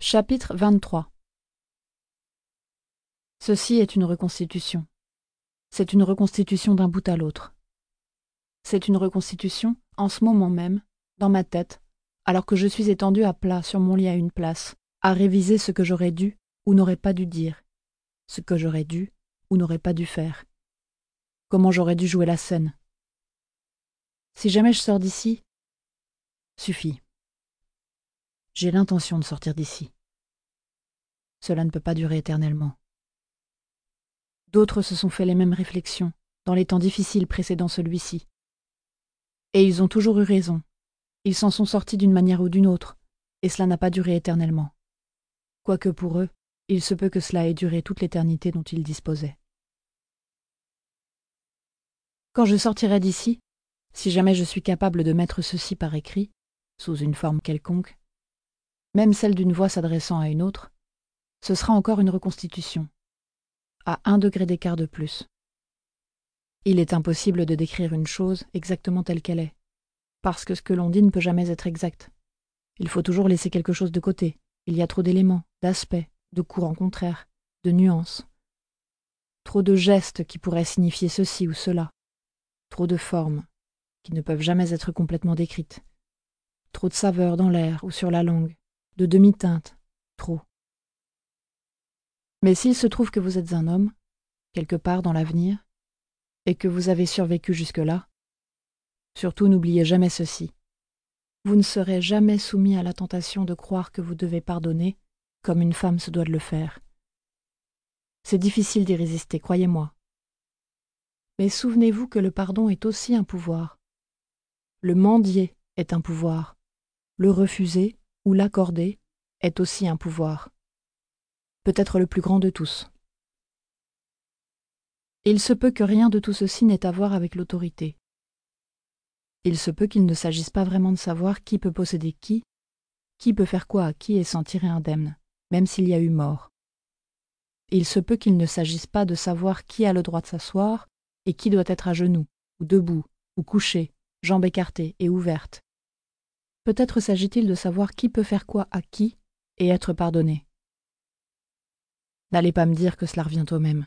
Chapitre 23. Ceci est une reconstitution. C'est une reconstitution d'un bout à l'autre. C'est une reconstitution, en ce moment même, dans ma tête, alors que je suis étendue à plat sur mon lit à une place, à réviser ce que j'aurais dû ou n'aurais pas dû dire, ce que j'aurais dû ou n'aurais pas dû faire, comment j'aurais dû jouer la scène. Si jamais je sors d'ici, suffit. J'ai l'intention de sortir d'ici. Cela ne peut pas durer éternellement. D'autres se sont fait les mêmes réflexions, dans les temps difficiles précédant celui-ci. Et ils ont toujours eu raison. Ils s'en sont sortis d'une manière ou d'une autre, et cela n'a pas duré éternellement. Quoique pour eux, il se peut que cela ait duré toute l'éternité dont ils disposaient. Quand je sortirai d'ici, si jamais je suis capable de mettre ceci par écrit, sous une forme quelconque, même celle d'une voix s'adressant à une autre, ce sera encore une reconstitution, à 1 degré d'écart de plus. Il est impossible de décrire une chose exactement telle qu'elle est, parce que ce que l'on dit ne peut jamais être exact. Il faut toujours laisser quelque chose de côté. Il y a trop d'éléments, d'aspects, de courants contraires, de nuances. Trop de gestes qui pourraient signifier ceci ou cela. Trop de formes qui ne peuvent jamais être complètement décrites. Trop de saveurs dans l'air ou sur la langue, de demi-teintes, trop. Mais s'il se trouve que vous êtes un homme, quelque part dans l'avenir, et que vous avez survécu jusque-là, surtout n'oubliez jamais ceci. Vous ne serez jamais soumis à la tentation de croire que vous devez pardonner comme une femme se doit de le faire. C'est difficile d'y résister, croyez-moi. Mais souvenez-vous que le pardon est aussi un pouvoir. Le mendier est un pouvoir. Le refuser ou l'accorder est aussi un pouvoir. Peut-être le plus grand de tous. Il se peut que rien de tout ceci n'ait à voir avec l'autorité. Il se peut qu'il ne s'agisse pas vraiment de savoir qui peut posséder qui peut faire quoi à qui et s'en tirer indemne, même s'il y a eu mort. Il se peut qu'il ne s'agisse pas de savoir qui a le droit de s'asseoir et qui doit être à genoux, ou debout, ou couché, jambes écartées et ouvertes. Peut-être s'agit-il de savoir qui peut faire quoi à qui et être pardonné. N'allez pas me dire que cela revient au même.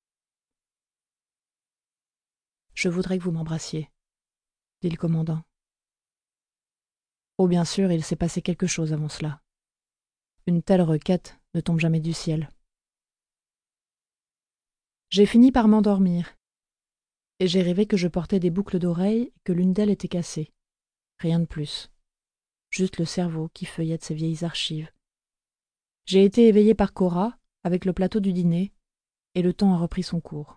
Je voudrais que vous m'embrassiez, dit le commandant. Oh, bien sûr, il s'est passé quelque chose avant cela. Une telle requête ne tombe jamais du ciel. J'ai fini par m'endormir, et j'ai rêvé que je portais des boucles d'oreilles et que l'une d'elles était cassée. Rien de plus. Juste le cerveau qui feuillette ses vieilles archives. J'ai été éveillée par Cora, avec le plateau du dîner, et le temps a repris son cours.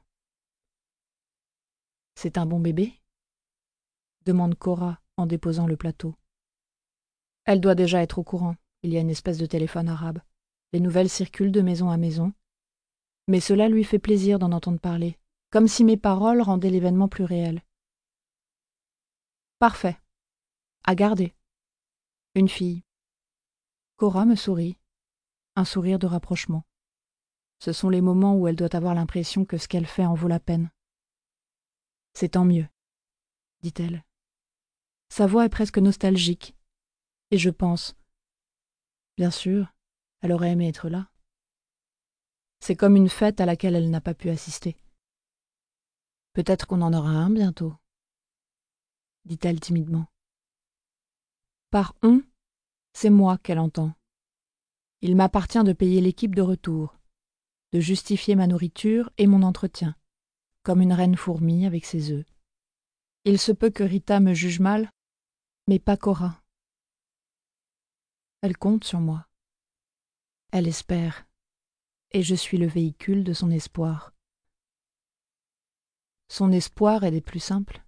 « C'est un bon bébé ?» demande Cora en déposant le plateau. Elle doit déjà être au courant. Il y a une espèce de téléphone arabe. Les nouvelles circulent de maison à maison. Mais cela lui fait plaisir d'en entendre parler, comme si mes paroles rendaient l'événement plus réel. Parfait. À garder. Une fille. Cora me sourit. Un sourire de rapprochement. Ce sont les moments où elle doit avoir l'impression que ce qu'elle fait en vaut la peine. C'est tant mieux, dit-elle. Sa voix est presque nostalgique. Et je pense, bien sûr, elle aurait aimé être là. C'est comme une fête à laquelle elle n'a pas pu assister. Peut-être qu'on en aura un bientôt, dit-elle timidement. Par on, c'est moi qu'elle entend. Il m'appartient de payer l'équipe de retour, de justifier ma nourriture et mon entretien, comme une reine fourmi avec ses œufs. Il se peut que Rita me juge mal, mais pas Cora. Elle compte sur moi. Elle espère, et je suis le véhicule de son espoir. Son espoir est des plus simples.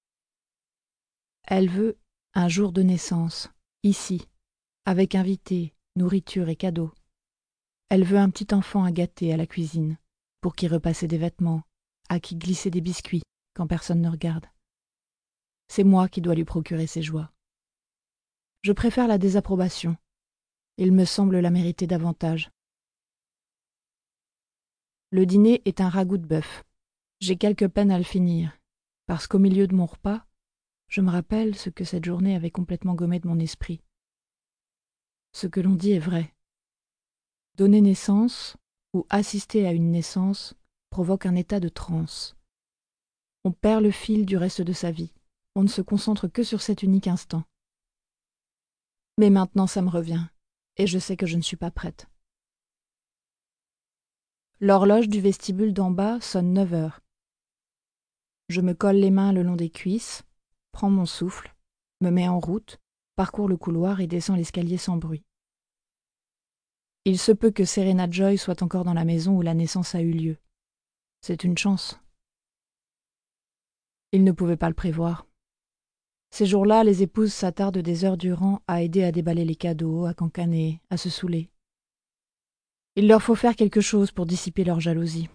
Elle veut un jour de naissance, ici, avec invités, nourriture et cadeaux. Elle veut un petit enfant à gâter à la cuisine, pour qui repasser des vêtements, à qui glisser des biscuits quand personne ne regarde. C'est moi qui dois lui procurer ces joies. Je préfère la désapprobation. Il me semble la mériter davantage. Le dîner est un ragoût de bœuf. J'ai quelque peine à le finir, parce qu'au milieu de mon repas, je me rappelle ce que cette journée avait complètement gommé de mon esprit. Ce que l'on dit est vrai. Donner naissance ou assister à une naissance provoque un état de transe. On perd le fil du reste de sa vie. On ne se concentre que sur cet unique instant. Mais maintenant ça me revient, et je sais que je ne suis pas prête. L'horloge du vestibule d'en bas sonne 9 heures. Je me colle les mains le long des cuisses, prends mon souffle, me mets en route, parcours le couloir et descends l'escalier sans bruit. Il se peut que Serena Joy soit encore dans la maison où la naissance a eu lieu. C'est une chance. Il ne pouvait pas le prévoir. Ces jours-là, les épouses s'attardent des heures durant à aider à déballer les cadeaux, à cancaner, à se saouler. Il leur faut faire quelque chose pour dissiper leur jalousie.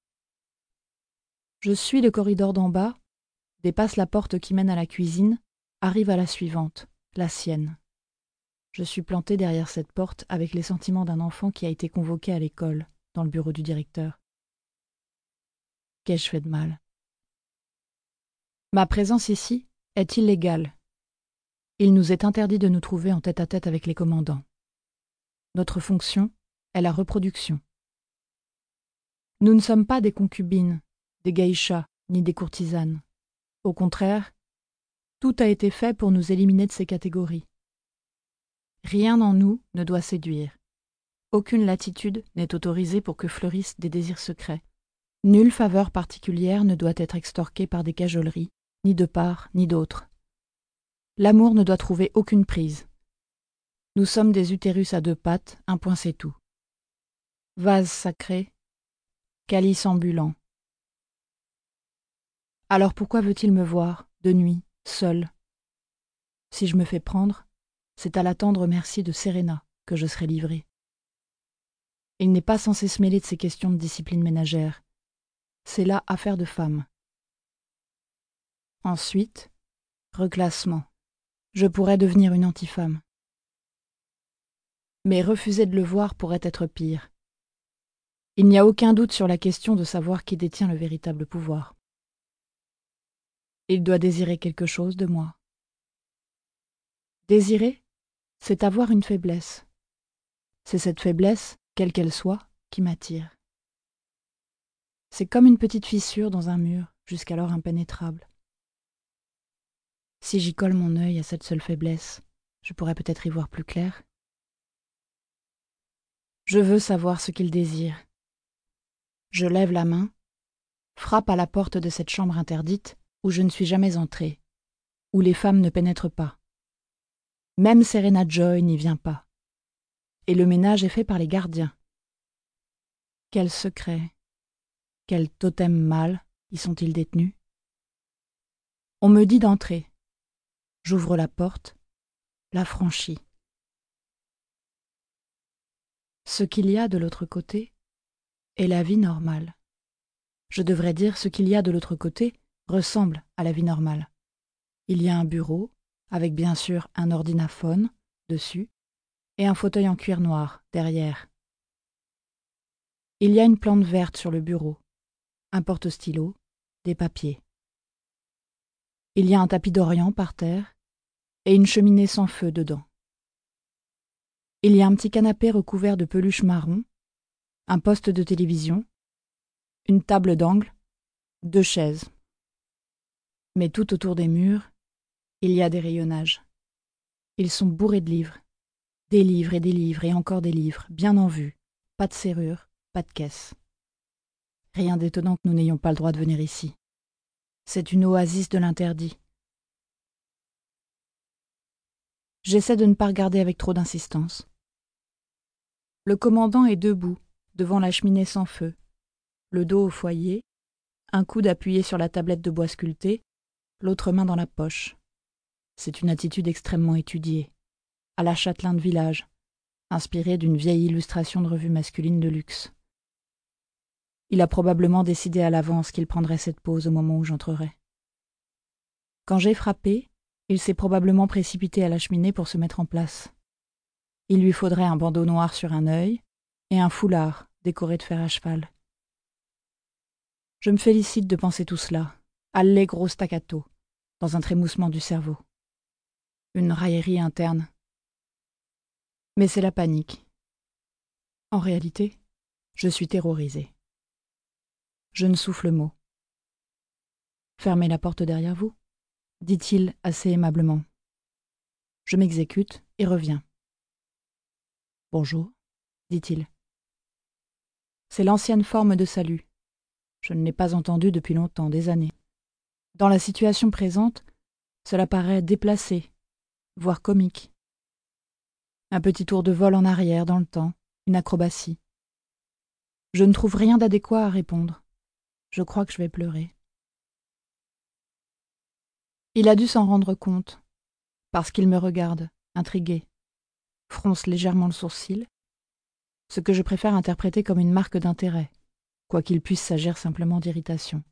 Je suis le corridor d'en bas, dépasse la porte qui mène à la cuisine, arrive à la suivante, la sienne. Je suis plantée derrière cette porte avec les sentiments d'un enfant qui a été convoqué à l'école, dans le bureau du directeur. Qu'ai-je fait de mal? Ma présence ici est illégale. Il nous est interdit de nous trouver en tête-à-tête avec les commandants. Notre fonction est la reproduction. Nous ne sommes pas des concubines, des geishas, ni des courtisanes. Au contraire, tout a été fait pour nous éliminer de ces catégories. Rien en nous ne doit séduire. Aucune latitude n'est autorisée pour que fleurissent des désirs secrets. Nulle faveur particulière ne doit être extorquée par des cajoleries, ni de part ni d'autre. L'amour ne doit trouver aucune prise. Nous sommes des utérus à 2 pattes, un point c'est tout. Vase sacré, calice ambulant. Alors pourquoi veut-il me voir, de nuit, seul? Si je me fais prendre, c'est à la tendre merci de Serena que je serai livrée. Il n'est pas censé se mêler de ces questions de discipline ménagère. C'est là affaire de femme. Ensuite, reclassement. Je pourrais devenir une antifemme. Mais refuser de le voir pourrait être pire. Il n'y a aucun doute sur la question de savoir qui détient le véritable pouvoir. Il doit désirer quelque chose de moi. Désirer, c'est avoir une faiblesse. C'est cette faiblesse, quelle qu'elle soit, qui m'attire. C'est comme une petite fissure dans un mur, jusqu'alors impénétrable. Si j'y colle mon œil à cette seule faiblesse, je pourrais peut-être y voir plus clair. Je veux savoir ce qu'il désire. Je lève la main, frappe à la porte de cette chambre interdite où je ne suis jamais entrée, où les femmes ne pénètrent pas. Même Serena Joy n'y vient pas. Et le ménage est fait par les gardiens. Quel secret, quel totem mâle y sont-ils détenus? On me dit d'entrer. J'ouvre la porte, la franchis. Ce qu'il y a de l'autre côté est la vie normale. Je devrais dire ce qu'il y a de l'autre côté ressemble à la vie normale. Il y a un bureau, avec bien sûr un ordinaphone dessus, et un fauteuil en cuir noir derrière. Il y a une plante verte sur le bureau, un porte-stylo, des papiers. Il y a un tapis d'Orient par terre et une cheminée sans feu dedans. Il y a un petit canapé recouvert de peluche marron, un poste de télévision, une table d'angle, 2 chaises. Mais tout autour des murs, il y a des rayonnages. Ils sont bourrés de livres. Des livres et encore des livres, bien en vue. Pas de serrure, pas de caisse. Rien d'étonnant que nous n'ayons pas le droit de venir ici. C'est une oasis de l'interdit. J'essaie de ne pas regarder avec trop d'insistance. Le commandant est debout, devant la cheminée sans feu, le dos au foyer, un coude appuyé sur la tablette de bois sculptée, l'autre main dans la poche. C'est une attitude extrêmement étudiée, à la châtelain de village, inspirée d'une vieille illustration de revue masculine de luxe. Il a probablement décidé à l'avance qu'il prendrait cette pose au moment où j'entrerais. Quand j'ai frappé, il s'est probablement précipité à la cheminée pour se mettre en place. Il lui faudrait un bandeau noir sur un œil et un foulard décoré de fer à cheval. Je me félicite de penser tout cela, allegro staccato, dans un trémoussement du cerveau. Une raillerie interne. Mais c'est la panique. En réalité, je suis terrorisée. Je ne souffle mot. Fermez la porte derrière vous, dit-il assez aimablement. Je m'exécute et reviens. Bonjour, dit-il. C'est l'ancienne forme de salut. Je ne l'ai pas entendu depuis longtemps, des années. Dans la situation présente, cela paraît déplacé, voire comique. Un petit tour de vol en arrière dans le temps, une acrobatie. Je ne trouve rien d'adéquat à répondre. Je crois que je vais pleurer. Il a dû s'en rendre compte, parce qu'il me regarde, intrigué, fronce légèrement le sourcil, ce que je préfère interpréter comme une marque d'intérêt, quoiqu'il puisse s'agir simplement d'irritation.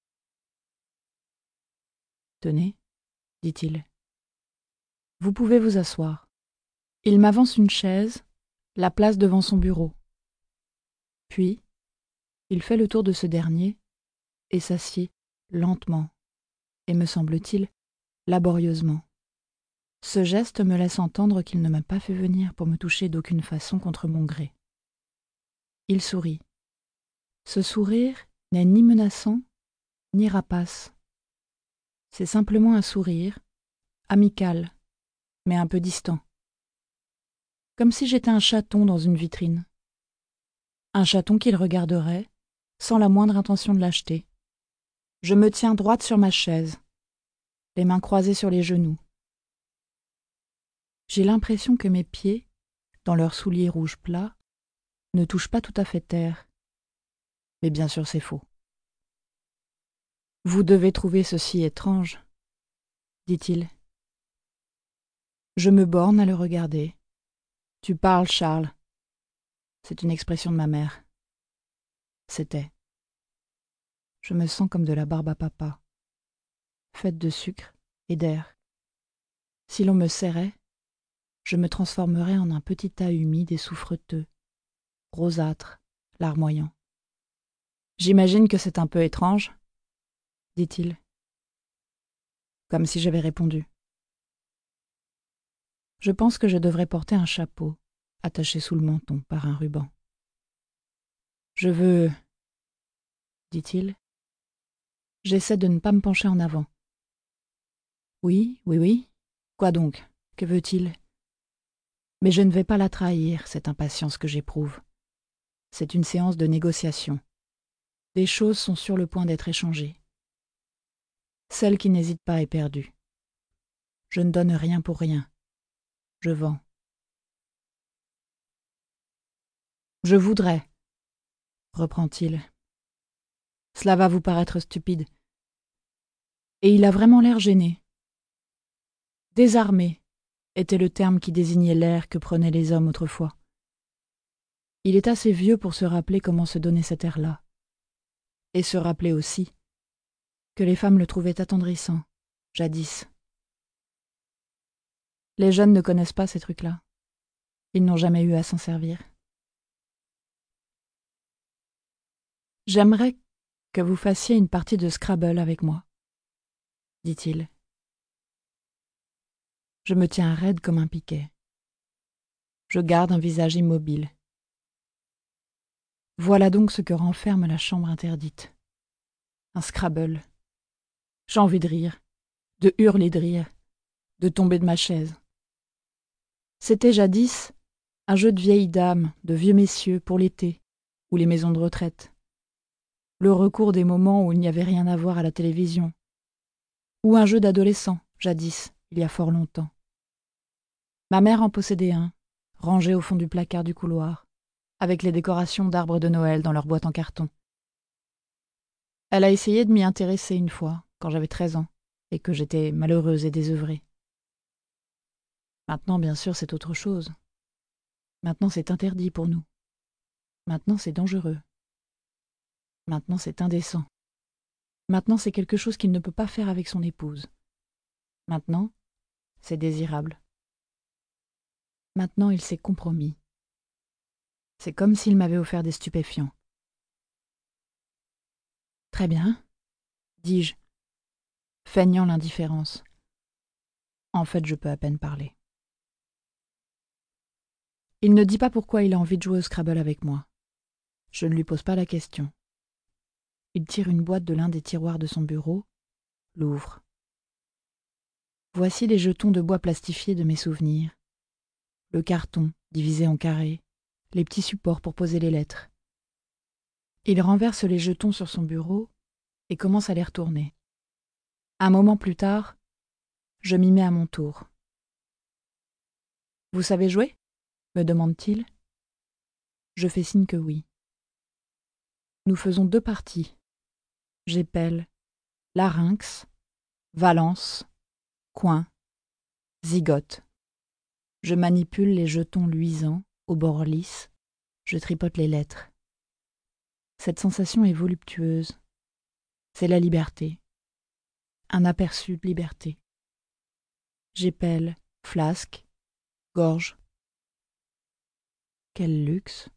« Tenez, dit-il. Vous pouvez vous asseoir. » Il m'avance une chaise, la place devant son bureau. Puis, il fait le tour de ce dernier et s'assied lentement et, me semble-t-il, laborieusement. Ce geste me laisse entendre qu'il ne m'a pas fait venir pour me toucher d'aucune façon contre mon gré. Il sourit. Ce sourire n'est ni menaçant, ni rapace. C'est simplement un sourire, amical, mais un peu distant. Comme si j'étais un chaton dans une vitrine. Un chaton qu'il regarderait, sans la moindre intention de l'acheter. Je me tiens droite sur ma chaise, les mains croisées sur les genoux. J'ai l'impression que mes pieds, dans leurs souliers rouges plats, ne touchent pas tout à fait terre. Mais bien sûr, c'est faux. « Vous devez trouver ceci étrange, » dit-il. Je me borne à le regarder. « Tu parles, Charles. » C'est une expression de ma mère. C'était. Je me sens comme de la barbe à papa, faite de sucre et d'air. Si l'on me serrait, je me transformerais en un petit tas humide et souffreteux, rosâtre, larmoyant. « J'imagine que c'est un peu étrange, » dit-il, comme si j'avais répondu. Je pense que je devrais porter un chapeau, attaché sous le menton par un ruban. Je veux, dit-il. J'essaie de ne pas me pencher en avant. Oui, oui, oui. Quoi donc? Que veut-il? Mais je ne vais pas la trahir, cette impatience que j'éprouve. C'est une séance de négociation. Des choses sont sur le point d'être échangées. Celle qui n'hésite pas est perdue. Je ne donne rien pour rien. Je vends. Je voudrais, reprend-il. Cela va vous paraître stupide. Et il a vraiment l'air gêné. Désarmé était le terme qui désignait l'air que prenaient les hommes autrefois. Il est assez vieux pour se rappeler comment se donnait cet air-là. Et se rappeler aussi que les femmes le trouvaient attendrissant, jadis. Les jeunes ne connaissent pas ces trucs-là. Ils n'ont jamais eu à s'en servir. J'aimerais que vous fassiez une partie de Scrabble avec moi, dit-il. Je me tiens raide comme un piquet. Je garde un visage immobile. Voilà donc ce que renferme la chambre interdite. Un Scrabble. J'ai envie de rire, de hurler de rire, de tomber de ma chaise. C'était jadis un jeu de vieilles dames, de vieux messieurs pour l'été, ou les maisons de retraite. Le recours des moments où il n'y avait rien à voir à la télévision. Ou un jeu d'adolescents, jadis, il y a fort longtemps. Ma mère en possédait un, rangé au fond du placard du couloir, avec les décorations d'arbres de Noël dans leur boîte en carton. Elle a essayé de m'y intéresser une fois, quand j'avais 13 ans, et que j'étais malheureuse et désœuvrée. Maintenant, bien sûr, c'est autre chose. Maintenant, c'est interdit pour nous. Maintenant, c'est dangereux. Maintenant, c'est indécent. Maintenant, c'est quelque chose qu'il ne peut pas faire avec son épouse. Maintenant, c'est désirable. Maintenant, il s'est compromis. C'est comme s'il m'avait offert des stupéfiants. Très bien, dis-je, feignant l'indifférence. En fait, je peux à peine parler. Il ne dit pas pourquoi il a envie de jouer au Scrabble avec moi. Je ne lui pose pas la question. Il tire une boîte de l'un des tiroirs de son bureau, l'ouvre. Voici les jetons de bois plastifiés de mes souvenirs. Le carton, divisé en carrés, les petits supports pour poser les lettres. Il renverse les jetons sur son bureau et commence à les retourner. Un moment plus tard, je m'y mets à mon tour. « Vous savez jouer ?» me demande-t-il. Je fais signe que oui. Nous faisons 2 parties. J'épelle larynx, valence, coin, zygote. Je manipule les jetons luisants, au bord lisse. Je tripote les lettres. Cette sensation est voluptueuse. C'est la liberté. Un aperçu de liberté. J'épelle flasque, gorge. Quel luxe!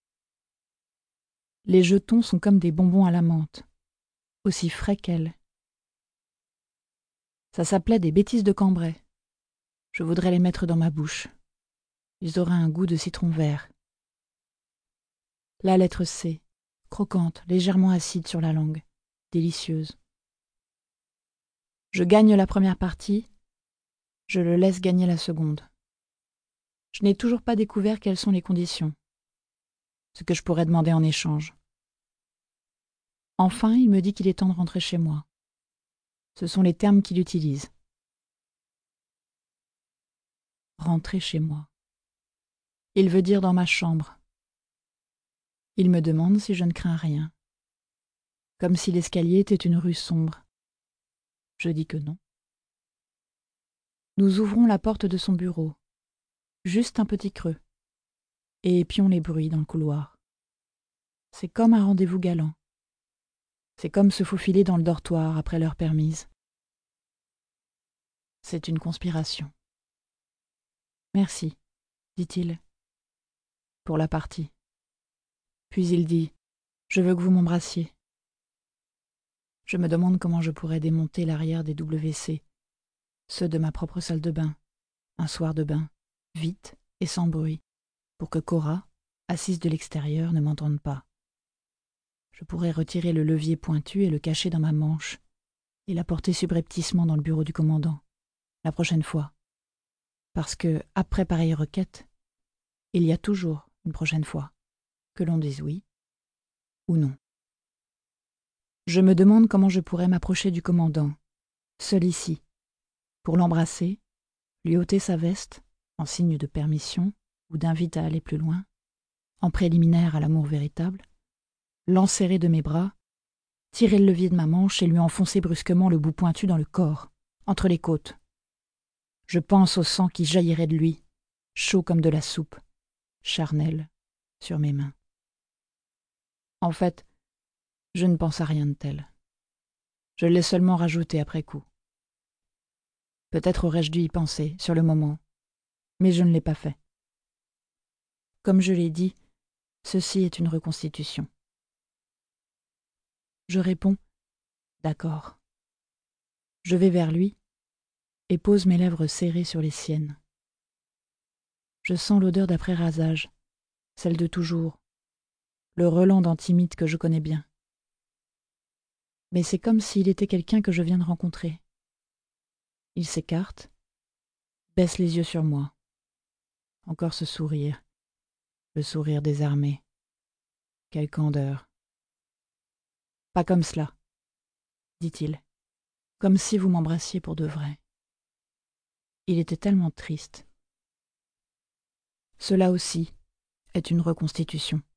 Les jetons sont comme des bonbons à la menthe, aussi frais qu'elle. Ça s'appelait des bêtises de Cambrai. Je voudrais les mettre dans ma bouche. Ils auraient un goût de citron vert. La lettre C, croquante, légèrement acide sur la langue, délicieuse. Je gagne la première partie, je le laisse gagner la seconde. Je n'ai toujours pas découvert quelles sont les conditions, ce que je pourrais demander en échange. Enfin, il me dit qu'il est temps de rentrer chez moi. Ce sont les termes qu'il utilise. Rentrer chez moi. Il veut dire dans ma chambre. Il me demande si je ne crains rien. Comme si l'escalier était une rue sombre. Je dis que non. Nous ouvrons la porte de son bureau. Juste un petit creux. Et épions les bruits dans le couloir. C'est comme un rendez-vous galant. C'est comme se faufiler dans le dortoir après l'heure permise. C'est une conspiration. Merci, dit-il, pour la partie. Puis il dit « Je veux que vous m'embrassiez ». Je me demande comment je pourrais démonter l'arrière des WC, ceux de ma propre salle de bain, un soir de bain, vite et sans bruit, pour que Cora, assise de l'extérieur, ne m'entende pas. Je pourrais retirer le levier pointu et le cacher dans ma manche, et la porter subrepticement dans le bureau du commandant, la prochaine fois. Parce que, après pareille requête, il y a toujours une prochaine fois, que l'on dise oui ou non. Je me demande comment je pourrais m'approcher du commandant, seul ici, pour l'embrasser, lui ôter sa veste, en signe de permission ou d'invite à aller plus loin, en préliminaire à l'amour véritable, l'enserrer de mes bras, tirer le levier de ma manche et lui enfoncer brusquement le bout pointu dans le corps, entre les côtes. Je pense au sang qui jaillirait de lui, chaud comme de la soupe, charnel, sur mes mains. En fait, je ne pense à rien de tel. Je l'ai seulement rajouté après coup. Peut-être aurais-je dû y penser, sur le moment, mais je ne l'ai pas fait. Comme je l'ai dit, ceci est une reconstitution. Je réponds « D'accord ». Je vais vers lui et pose mes lèvres serrées sur les siennes. Je sens l'odeur d'après-rasage, celle de toujours, le relent d'antimite que je connais bien. Mais c'est comme s'il était quelqu'un que je viens de rencontrer. Il s'écarte, baisse les yeux sur moi. Encore ce sourire, le sourire désarmé. Quelle candeur. Pas comme cela, dit-il, comme si vous m'embrassiez pour de vrai. Il était tellement triste. Cela aussi est une reconstitution.